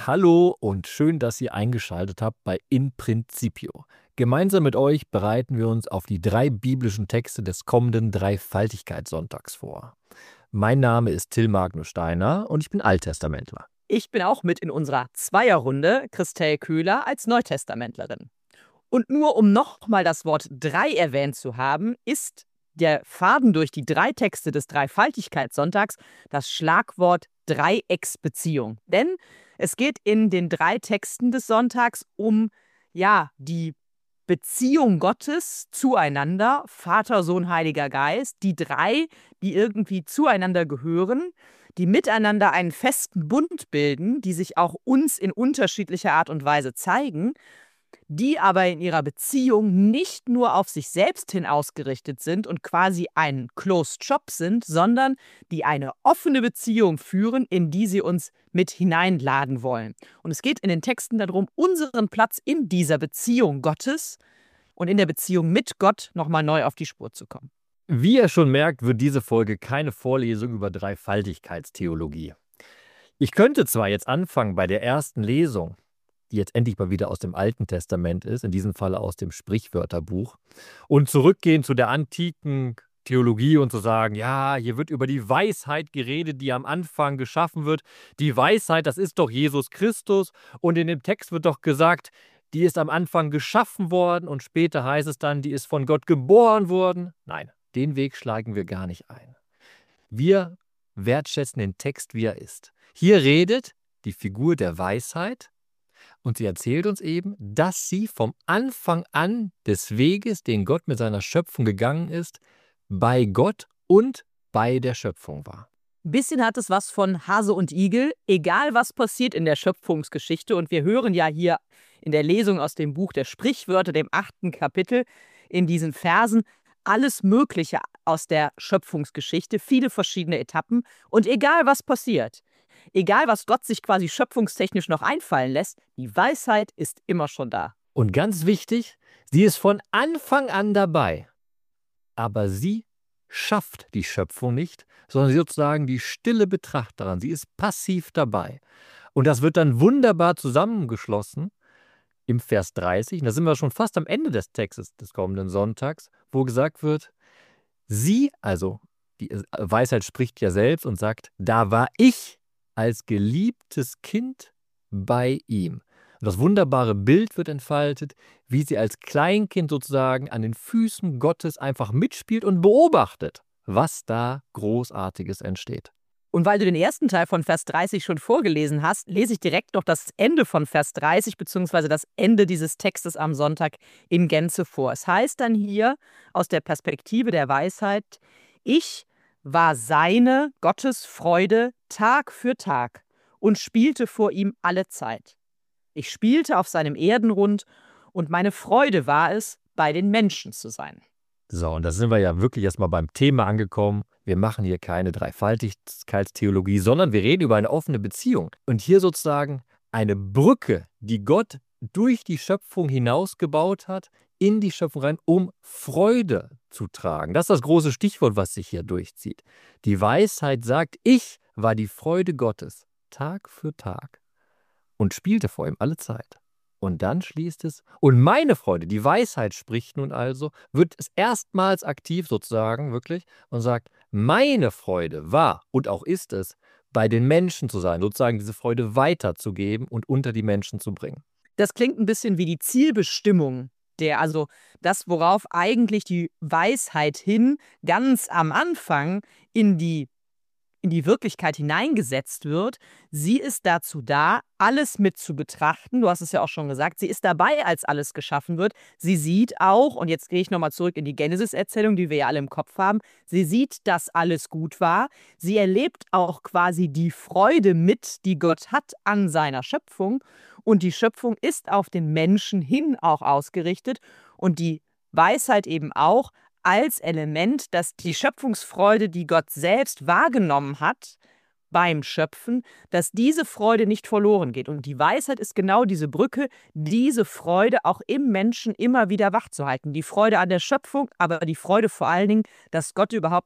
Hallo und schön, dass ihr eingeschaltet habt bei In Principio. Gemeinsam mit euch bereiten wir uns auf die 3 biblischen Texte des kommenden Dreifaltigkeitssonntags vor. Mein Name ist Till Magnus Steiner und ich bin Alttestamentler. Ich bin auch mit in unserer Zweierrunde, Christel Köhler als Neutestamentlerin. Und nur um nochmal das Wort 3 erwähnt zu haben, ist der Faden durch die 3 Texte des Dreifaltigkeitssonntags das Schlagwort Dreiecksbeziehung. Denn es geht in den 3 Texten des Sonntags um die Beziehung Gottes zueinander, Vater, Sohn, Heiliger Geist, die 3, die irgendwie zueinander gehören, die miteinander einen festen Bund bilden, die sich auch uns in unterschiedlicher Art und Weise zeigen, die aber in ihrer Beziehung nicht nur auf sich selbst hin ausgerichtet sind und quasi ein Closed Shop sind, sondern die eine offene Beziehung führen, in die sie uns mit hineinladen wollen. Und es geht in den Texten darum, unseren Platz in dieser Beziehung Gottes und in der Beziehung mit Gott nochmal neu auf die Spur zu kommen. Wie ihr schon merkt, wird diese Folge keine Vorlesung über Dreifaltigkeitstheologie. Ich könnte zwar jetzt anfangen bei der ersten Lesung, die jetzt endlich mal wieder aus dem Alten Testament ist, in diesem Fall aus dem Sprichwörterbuch, und zurückgehen zu der antiken Theologie und zu sagen, ja, hier wird über die Weisheit geredet, die am Anfang geschaffen wird. Die Weisheit, das ist doch Jesus Christus, und in dem Text wird doch gesagt, die ist am Anfang geschaffen worden und später heißt es dann, die ist von Gott geboren worden. Nein, den Weg schlagen wir gar nicht ein. Wir wertschätzen den Text, wie er ist. Hier redet die Figur der Weisheit, und sie erzählt uns eben, dass sie vom Anfang an des Weges, den Gott mit seiner Schöpfung gegangen ist, bei Gott und bei der Schöpfung war. Ein bisschen hat es was von Hase und Igel, egal was passiert in der Schöpfungsgeschichte. Und wir hören ja hier in der Lesung aus dem Buch der Sprichwörter, dem 8. Kapitel, in diesen Versen alles Mögliche aus der Schöpfungsgeschichte, viele verschiedene Etappen. Und egal was passiert, egal was Gott sich quasi schöpfungstechnisch noch einfallen lässt, die Weisheit ist immer schon da. Und ganz wichtig, sie ist von Anfang an dabei. Aber sie schafft die Schöpfung nicht, sondern sie sozusagen die stille Betrachterin. Sie ist passiv dabei. Und das wird dann wunderbar zusammengeschlossen im Vers 30. Und da sind wir schon fast am Ende des Textes des kommenden Sonntags, wo gesagt wird, sie, also die Weisheit spricht ja selbst und sagt, da war ich als geliebtes Kind bei ihm. Und das wunderbare Bild wird entfaltet, wie sie als Kleinkind sozusagen an den Füßen Gottes einfach mitspielt und beobachtet, was da Großartiges entsteht. Und weil du den ersten Teil von Vers 30 schon vorgelesen hast, lese ich direkt noch das Ende von Vers 30 bzw. das Ende dieses Textes am Sonntag in Gänze vor. Es heißt dann hier aus der Perspektive der Weisheit, ich war seine, Gottes Freude, Tag für Tag und spielte vor ihm alle Zeit. Ich spielte auf seinem Erdenrund und meine Freude war es, bei den Menschen zu sein. So, und da sind wir ja wirklich erstmal beim Thema angekommen. Wir machen hier keine Dreifaltigkeitstheologie, sondern wir reden über eine offene Beziehung. Und hier sozusagen eine Brücke, die Gott durch die Schöpfung hinausgebaut hat, in die Schöpfung rein, um Freude zu tragen. Das ist das große Stichwort, was sich hier durchzieht. Die Weisheit sagt, ich war die Freude Gottes, Tag für Tag, und spielte vor ihm alle Zeit. Und dann schließt es, und meine Freude, die Weisheit spricht nun also, wird es erstmals aktiv sozusagen, wirklich, und sagt, meine Freude war und auch ist es, bei den Menschen zu sein, sozusagen diese Freude weiterzugeben und unter die Menschen zu bringen. Das klingt ein bisschen wie die Zielbestimmung, also das, worauf eigentlich die Weisheit hin ganz am Anfang in die Wirklichkeit hineingesetzt wird. Sie ist dazu da, alles mit zu betrachten. Du hast es ja auch schon gesagt, sie ist dabei, als alles geschaffen wird. Sie sieht auch, und jetzt gehe ich nochmal zurück in die Genesis-Erzählung, die wir ja alle im Kopf haben, sie sieht, dass alles gut war. Sie erlebt auch quasi die Freude mit, die Gott hat an seiner Schöpfung. Und die Schöpfung ist auf den Menschen hin auch ausgerichtet. Und die Weisheit eben auch, als Element, dass die Schöpfungsfreude, die Gott selbst wahrgenommen hat beim Schöpfen, dass diese Freude nicht verloren geht. Und die Weisheit ist genau diese Brücke, diese Freude auch im Menschen immer wieder wachzuhalten. Die Freude an der Schöpfung, aber die Freude vor allen Dingen, dass Gott überhaupt so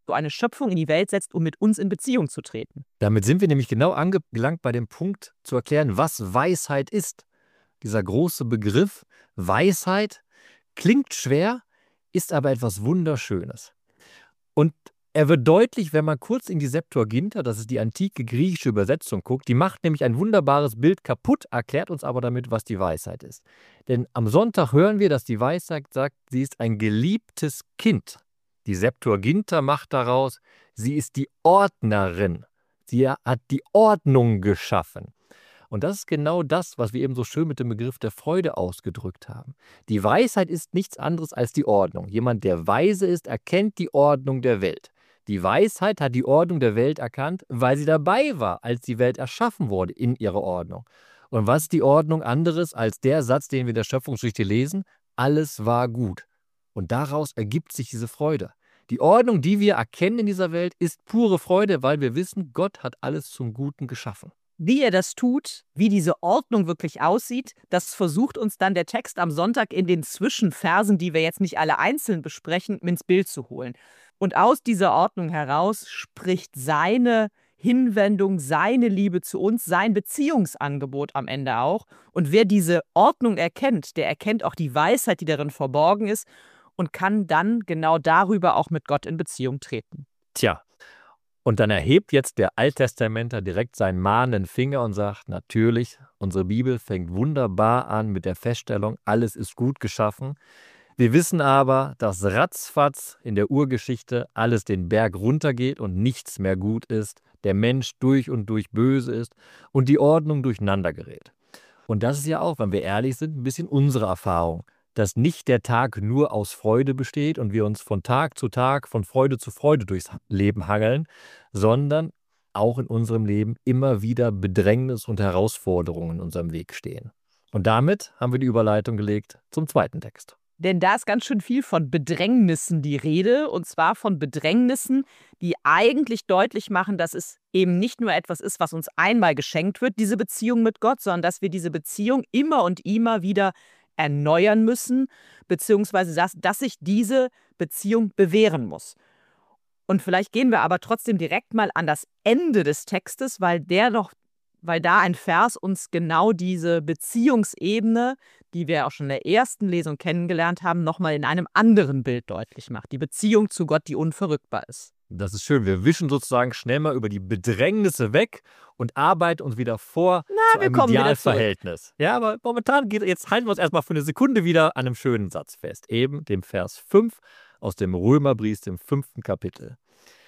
so eine Schöpfung in die Welt setzt, um mit uns in Beziehung zu treten. Damit sind wir nämlich genau angelangt bei dem Punkt zu erklären, was Weisheit ist. Dieser große Begriff Weisheit klingt schwer, ist aber etwas Wunderschönes. Und er wird deutlich, wenn man kurz in die Septuaginta, das ist die antike griechische Übersetzung, guckt. Die macht nämlich ein wunderbares Bild kaputt, erklärt uns aber damit, was die Weisheit ist. Denn am Sonntag hören wir, dass die Weisheit sagt, sie ist ein geliebtes Kind. Die Septuaginta macht daraus, sie ist die Ordnerin. Sie hat die Ordnung geschaffen. Und das ist genau das, was wir eben so schön mit dem Begriff der Freude ausgedrückt haben. Die Weisheit ist nichts anderes als die Ordnung. Jemand, der weise ist, erkennt die Ordnung der Welt. Die Weisheit hat die Ordnung der Welt erkannt, weil sie dabei war, als die Welt erschaffen wurde in ihrer Ordnung. Und was ist die Ordnung anderes als der Satz, den wir in der Schöpfungsgeschichte lesen? Alles war gut. Und daraus ergibt sich diese Freude. Die Ordnung, die wir erkennen in dieser Welt, ist pure Freude, weil wir wissen, Gott hat alles zum Guten geschaffen. Wie er das tut, wie diese Ordnung wirklich aussieht, das versucht uns dann der Text am Sonntag in den Zwischenversen, die wir jetzt nicht alle einzeln besprechen, ins Bild zu holen. Und aus dieser Ordnung heraus spricht seine Hinwendung, seine Liebe zu uns, sein Beziehungsangebot am Ende auch. Und wer diese Ordnung erkennt, der erkennt auch die Weisheit, die darin verborgen ist und kann dann genau darüber auch mit Gott in Beziehung treten. Tja, und dann erhebt jetzt der Alttestamentler direkt seinen mahnenden Finger und sagt, natürlich, unsere Bibel fängt wunderbar an mit der Feststellung, alles ist gut geschaffen. Wir wissen aber, dass ratzfatz in der Urgeschichte alles den Berg runtergeht und nichts mehr gut ist, der Mensch durch und durch böse ist und die Ordnung durcheinander gerät. Und das ist ja auch, wenn wir ehrlich sind, ein bisschen unsere Erfahrung, dass nicht der Tag nur aus Freude besteht und wir uns von Tag zu Tag, von Freude zu Freude durchs Leben hangeln, sondern auch in unserem Leben immer wieder Bedrängnis und Herausforderungen in unserem Weg stehen. Und damit haben wir die Überleitung gelegt zum zweiten Text. Denn da ist ganz schön viel von Bedrängnissen die Rede, und zwar von Bedrängnissen, die eigentlich deutlich machen, dass es eben nicht nur etwas ist, was uns einmal geschenkt wird, diese Beziehung mit Gott, sondern dass wir diese Beziehung immer und immer wieder erneuern müssen, beziehungsweise dass sich diese Beziehung bewähren muss. Und vielleicht gehen wir aber trotzdem direkt mal an das Ende des Textes, weil da ein Vers uns genau diese Beziehungsebene, die wir auch schon in der ersten Lesung kennengelernt haben, nochmal in einem anderen Bild deutlich macht. Die Beziehung zu Gott, die unverrückbar ist. Das ist schön. Wir wischen sozusagen schnell mal über die Bedrängnisse weg und arbeiten uns wieder vor zu einem Idealverhältnis. Ja, aber momentan jetzt halten wir uns erstmal für eine Sekunde wieder an einem schönen Satz fest. Eben dem Vers 5 aus dem Römerbrief, dem 5. Kapitel.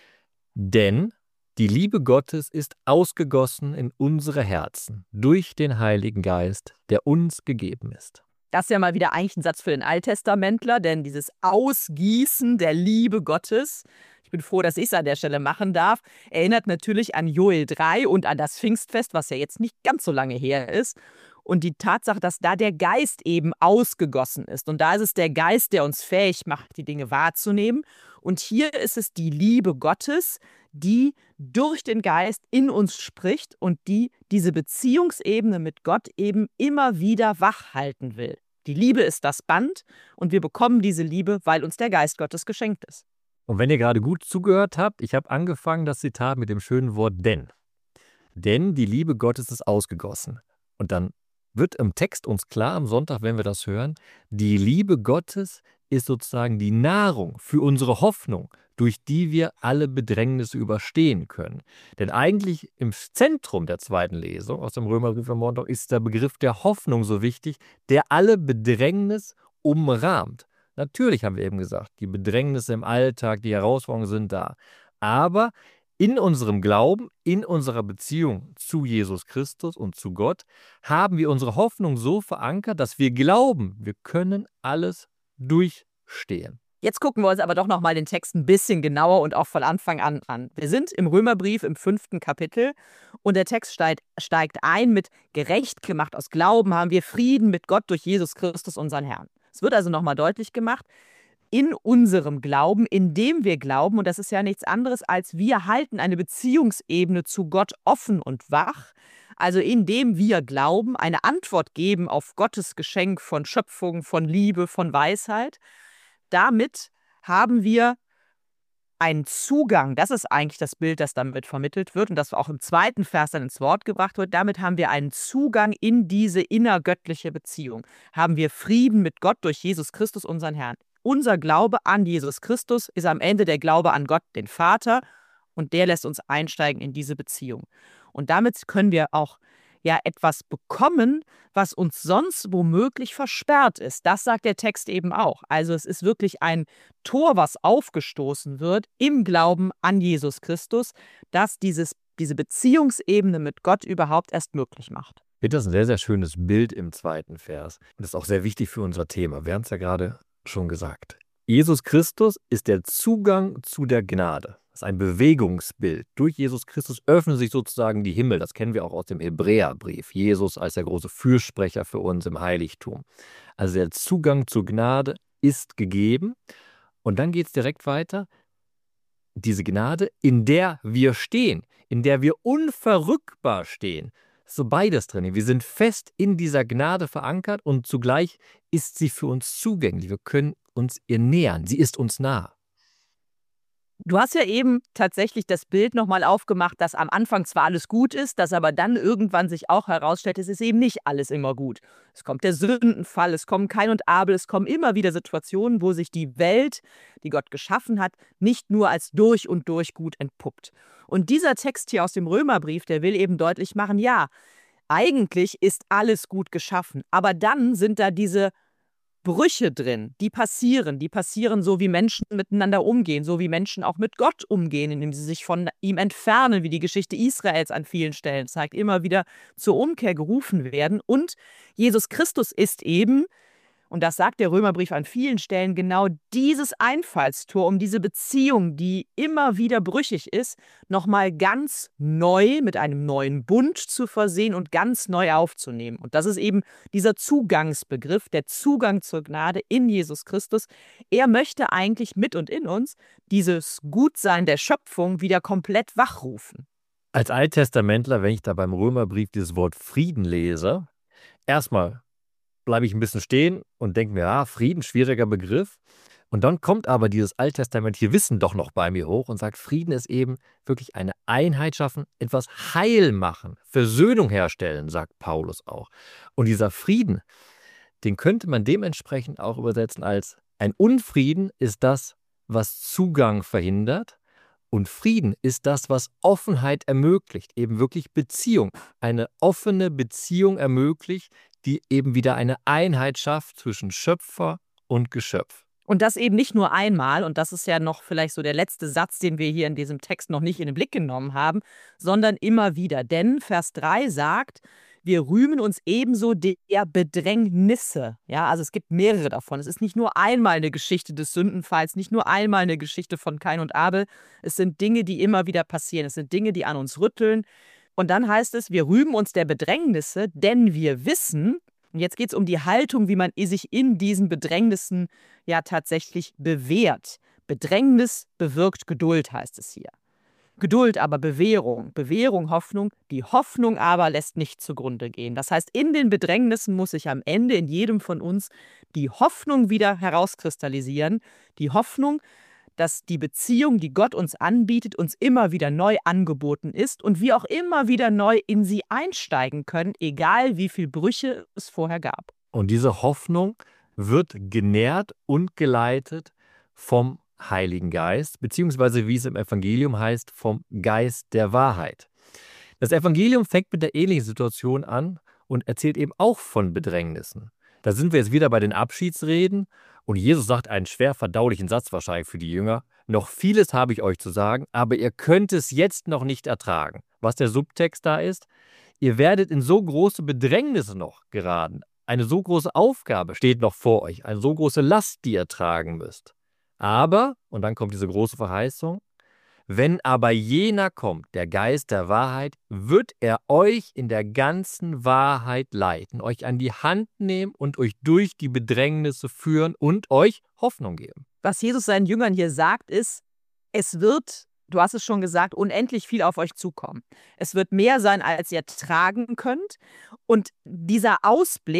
Denn die Liebe Gottes ist ausgegossen in unsere Herzen durch den Heiligen Geist, der uns gegeben ist. Das ist ja mal wieder eigentlich ein Satz für den Alttestamentler, denn dieses Ausgießen der Liebe Gottes, ich bin froh, dass ich es an der Stelle machen darf, erinnert natürlich an Joel 3 und an das Pfingstfest, was ja jetzt nicht ganz so lange her ist. Und die Tatsache, dass da der Geist eben ausgegossen ist. Und da ist es der Geist, der uns fähig macht, die Dinge wahrzunehmen. Und hier ist es die Liebe Gottes, die durch den Geist in uns spricht und die diese Beziehungsebene mit Gott eben immer wieder wach halten will. Die Liebe ist das Band und wir bekommen diese Liebe, weil uns der Geist Gottes geschenkt ist. Und wenn ihr gerade gut zugehört habt, ich habe angefangen das Zitat mit dem schönen Wort denn. Denn die Liebe Gottes ist ausgegossen. Und dann wird im Text uns klar am Sonntag, wenn wir das hören, die Liebe Gottes ist sozusagen die Nahrung für unsere Hoffnung, durch die wir alle Bedrängnisse überstehen können. Denn eigentlich im Zentrum der zweiten Lesung aus dem Römerbrief am Montag ist der Begriff der Hoffnung so wichtig, der alle Bedrängnis umrahmt. Natürlich haben wir eben gesagt, die Bedrängnisse im Alltag, die Herausforderungen sind da. Aber in unserem Glauben, in unserer Beziehung zu Jesus Christus und zu Gott, haben wir unsere Hoffnung so verankert, dass wir glauben, wir können alles durchstehen. Jetzt gucken wir uns aber doch nochmal den Text ein bisschen genauer und auch von Anfang an an. Wir sind im Römerbrief im 5. Kapitel und der Text steigt ein mit gerecht gemacht aus Glauben haben wir Frieden mit Gott durch Jesus Christus, unseren Herrn. Es wird also nochmal deutlich gemacht, in unserem Glauben, indem wir glauben, und das ist ja nichts anderes als wir halten eine Beziehungsebene zu Gott offen und wach, also indem wir glauben, eine Antwort geben auf Gottes Geschenk von Schöpfung, von Liebe, von Weisheit. Damit haben wir einen Zugang, das ist eigentlich das Bild, das damit vermittelt wird und das auch im 2. Vers dann ins Wort gebracht wird. Damit haben wir einen Zugang in diese innergöttliche Beziehung. Haben wir Frieden mit Gott durch Jesus Christus, unseren Herrn. Unser Glaube an Jesus Christus ist am Ende der Glaube an Gott, den Vater, und der lässt uns einsteigen in diese Beziehung. Und damit können wir auch etwas bekommen, was uns sonst womöglich versperrt ist. Das sagt der Text eben auch. Also es ist wirklich ein Tor, was aufgestoßen wird im Glauben an Jesus Christus, das diese Beziehungsebene mit Gott überhaupt erst möglich macht. Ich finde das ein sehr, sehr schönes Bild im 2. Vers. Und das ist auch sehr wichtig für unser Thema. Wir haben es ja gerade schon gesagt. Jesus Christus ist der Zugang zu der Gnade. Das ist ein Bewegungsbild. Durch Jesus Christus öffnen sich sozusagen die Himmel. Das kennen wir auch aus dem Hebräerbrief. Jesus als der große Fürsprecher für uns im Heiligtum. Also der Zugang zur Gnade ist gegeben. Und dann geht es direkt weiter. Diese Gnade, in der wir stehen, in der wir unverrückbar stehen. So beides drin. Wir sind fest in dieser Gnade verankert und zugleich ist sie für uns zugänglich. Wir können uns ihr nähern. Sie ist uns nah. Du hast ja eben tatsächlich das Bild nochmal aufgemacht, dass am Anfang zwar alles gut ist, dass aber dann irgendwann sich auch herausstellt, es ist eben nicht alles immer gut. Es kommt der Sündenfall, es kommen Kain und Abel, es kommen immer wieder Situationen, wo sich die Welt, die Gott geschaffen hat, nicht nur als durch und durch gut entpuppt. Und dieser Text hier aus dem Römerbrief, der will eben deutlich machen, ja, eigentlich ist alles gut geschaffen, aber dann sind da diese Brüche drin, die passieren so, wie Menschen miteinander umgehen, so wie Menschen auch mit Gott umgehen, indem sie sich von ihm entfernen, wie die Geschichte Israels an vielen Stellen zeigt, immer wieder zur Umkehr gerufen werden. Und Jesus Christus ist eben, und das sagt der Römerbrief an vielen Stellen, genau dieses Einfallstor, um diese Beziehung, die immer wieder brüchig ist, nochmal ganz neu mit einem neuen Bund zu versehen und ganz neu aufzunehmen. Und das ist eben dieser Zugangsbegriff, der Zugang zur Gnade in Jesus Christus. Er möchte eigentlich mit und in uns dieses Gutsein der Schöpfung wieder komplett wachrufen. Als Alttestamentler, wenn ich da beim Römerbrief dieses Wort Frieden lese, erstmal bleibe ich ein bisschen stehen und denke mir, Frieden, schwieriger Begriff. Und dann kommt aber dieses alttestamentliche Wissen doch noch bei mir hoch und sagt, Frieden ist eben wirklich eine Einheit schaffen, etwas heil machen, Versöhnung herstellen, sagt Paulus auch. Und dieser Frieden, den könnte man dementsprechend auch übersetzen als ein Unfrieden ist das, was Zugang verhindert. Und Frieden ist das, was Offenheit ermöglicht, eben wirklich Beziehung. Eine offene Beziehung ermöglicht, die eben wieder eine Einheit schafft zwischen Schöpfer und Geschöpf. Und das eben nicht nur einmal, und das ist ja noch vielleicht so der letzte Satz, den wir hier in diesem Text noch nicht in den Blick genommen haben, sondern immer wieder. Denn Vers 3 sagt, wir rühmen uns ebenso der Bedrängnisse. Ja, also es gibt mehrere davon. Es ist nicht nur einmal eine Geschichte des Sündenfalls, nicht nur einmal eine Geschichte von Kain und Abel. Es sind Dinge, die immer wieder passieren. Es sind Dinge, die an uns rütteln. Und dann heißt es, wir rühmen uns der Bedrängnisse, denn wir wissen, und jetzt geht es um die Haltung, wie man sich in diesen Bedrängnissen ja tatsächlich bewährt. Bedrängnis bewirkt Geduld, heißt es hier. Geduld aber Bewährung, Bewährung Hoffnung, die Hoffnung aber lässt nicht zugrunde gehen. Das heißt, in den Bedrängnissen muss sich am Ende in jedem von uns die Hoffnung wieder herauskristallisieren. Die Hoffnung, dass die Beziehung, die Gott uns anbietet, uns immer wieder neu angeboten ist und wir auch immer wieder neu in sie einsteigen können, egal wie viele Brüche es vorher gab. Und diese Hoffnung wird genährt und geleitet vom Heiligen Geist, beziehungsweise wie es im Evangelium heißt, vom Geist der Wahrheit. Das Evangelium fängt mit der ähnlichen Situation an und erzählt eben auch von Bedrängnissen. Da sind wir jetzt wieder bei den Abschiedsreden und Jesus sagt einen schwer verdaulichen Satz wahrscheinlich für die Jünger. Noch vieles habe ich euch zu sagen, aber ihr könnt es jetzt noch nicht ertragen. Was der Subtext da ist, ihr werdet in so große Bedrängnisse noch geraten. Eine so große Aufgabe steht noch vor euch, eine so große Last, die ihr tragen müsst. Aber, und dann kommt diese große Verheißung, wenn aber jener kommt, der Geist der Wahrheit, wird er euch in der ganzen Wahrheit leiten, euch an die Hand nehmen und euch durch die Bedrängnisse führen und euch Hoffnung geben. Was Jesus seinen Jüngern hier sagt, ist, es wird, du hast es schon gesagt, unendlich viel auf euch zukommen. Es wird mehr sein, als ihr tragen könnt. Und dieser Ausblick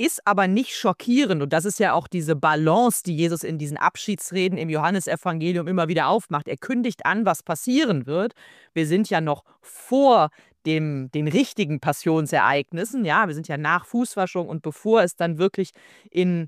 ist aber nicht schockierend. Und das ist ja auch diese Balance, die Jesus in diesen Abschiedsreden im Johannesevangelium immer wieder aufmacht. Er kündigt an, was passieren wird. Wir sind ja noch vor den richtigen Passionsereignissen. Ja, wir sind ja nach Fußwaschung und bevor es dann wirklich in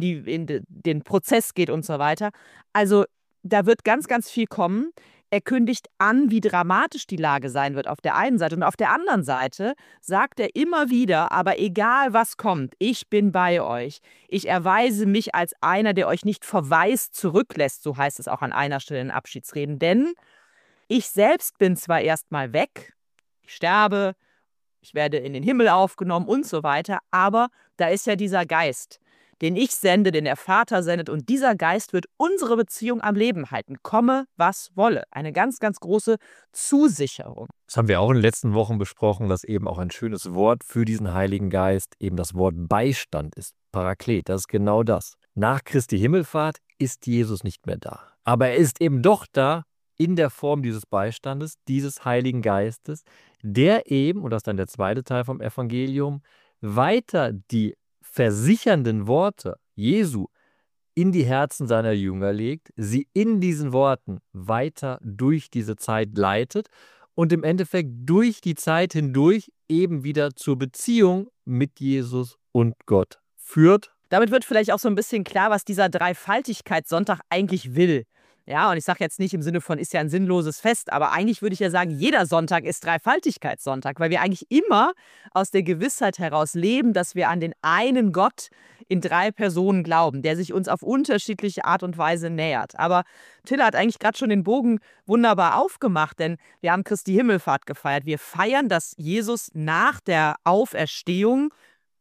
den Prozess geht und so weiter. Also da wird ganz, ganz viel kommen. Er kündigt an, wie dramatisch die Lage sein wird auf der einen Seite. Und auf der anderen Seite sagt er immer wieder, aber egal was kommt, ich bin bei euch. Ich erweise mich als einer, der euch nicht verwaist zurücklässt, so heißt es auch an einer Stelle in Abschiedsreden. Denn ich selbst bin zwar erstmal weg, ich sterbe, ich werde in den Himmel aufgenommen und so weiter, aber da ist ja dieser Geist, den ich sende, den der Vater sendet, und dieser Geist wird unsere Beziehung am Leben halten, komme, was wolle. Eine ganz, ganz große Zusicherung. Das haben wir auch in den letzten Wochen besprochen, dass eben auch ein schönes Wort für diesen Heiligen Geist eben das Wort Beistand ist. Paraklet, das ist genau das. Nach Christi Himmelfahrt ist Jesus nicht mehr da. Aber er ist eben doch da in der Form dieses Beistandes, dieses Heiligen Geistes, der eben, und das ist dann der zweite Teil vom Evangelium, weiter die versichernden Worte Jesu in die Herzen seiner Jünger legt, sie in diesen Worten weiter durch diese Zeit leitet und im Endeffekt durch die Zeit hindurch eben wieder zur Beziehung mit Jesus und Gott führt. Damit wird vielleicht auch so ein bisschen klar, was dieser Dreifaltigkeitssonntag eigentlich will. Ja, und ich sage jetzt nicht im Sinne von, ist ja ein sinnloses Fest, aber eigentlich würde ich ja sagen, jeder Sonntag ist Dreifaltigkeitssonntag, weil wir eigentlich immer aus der Gewissheit heraus leben, dass wir an den einen Gott in 3 Personen glauben, der sich uns auf unterschiedliche Art und Weise nähert. Aber Tilla hat eigentlich gerade schon den Bogen wunderbar aufgemacht, denn wir haben Christi Himmelfahrt gefeiert. Wir feiern, dass Jesus nach der Auferstehung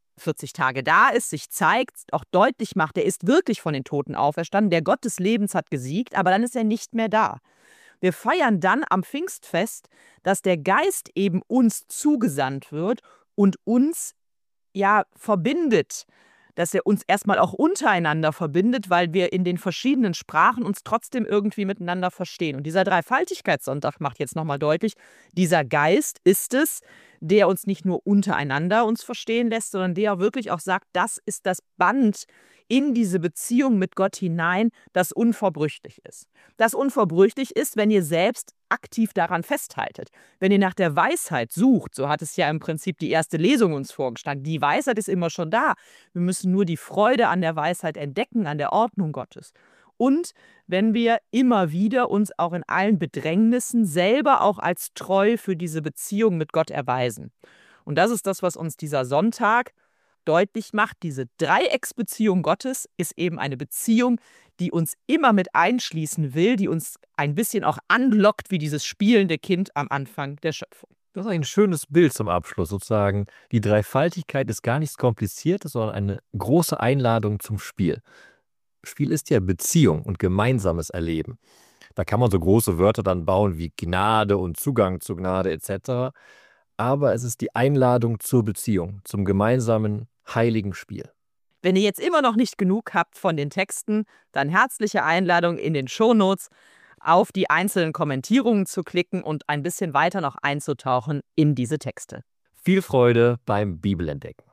40 Tage da ist, sich zeigt, auch deutlich macht, er ist wirklich von den Toten auferstanden, der Gott des Lebens hat gesiegt, aber dann ist er nicht mehr da. Wir feiern dann am Pfingstfest, dass der Geist eben uns zugesandt wird und uns ja verbindet, dass er uns erstmal auch untereinander verbindet, weil wir in den verschiedenen Sprachen uns trotzdem irgendwie miteinander verstehen. Und dieser Dreifaltigkeitssonntag macht jetzt nochmal deutlich, dieser Geist ist es, der uns nicht nur untereinander uns verstehen lässt, sondern der wirklich auch sagt, das ist das Band in diese Beziehung mit Gott hinein, das unverbrüchlich ist. Das unverbrüchlich ist, wenn ihr selbst aktiv daran festhaltet. Wenn ihr nach der Weisheit sucht, so hat es ja im Prinzip die erste Lesung uns vorgeschlagen, die Weisheit ist immer schon da. Wir müssen nur die Freude an der Weisheit entdecken, an der Ordnung Gottes. Und wenn wir immer wieder uns auch in allen Bedrängnissen selber auch als treu für diese Beziehung mit Gott erweisen. Und das ist das, was uns dieser Sonntag deutlich macht. Diese Dreiecksbeziehung Gottes ist eben eine Beziehung, die uns immer mit einschließen will, die uns ein bisschen auch anlockt wie dieses spielende Kind am Anfang der Schöpfung. Das ist ein schönes Bild zum Abschluss sozusagen. Die Dreifaltigkeit ist gar nichts Kompliziertes, sondern eine große Einladung zum Spiel. Spiel ist ja Beziehung und gemeinsames Erleben. Da kann man so große Wörter dann bauen wie Gnade und Zugang zur Gnade etc. Aber es ist die Einladung zur Beziehung, zum gemeinsamen heiligen Spiel. Wenn ihr jetzt immer noch nicht genug habt von den Texten, dann herzliche Einladung in den Shownotes auf die einzelnen Kommentierungen zu klicken und ein bisschen weiter noch einzutauchen in diese Texte. Viel Freude beim Bibelentdecken.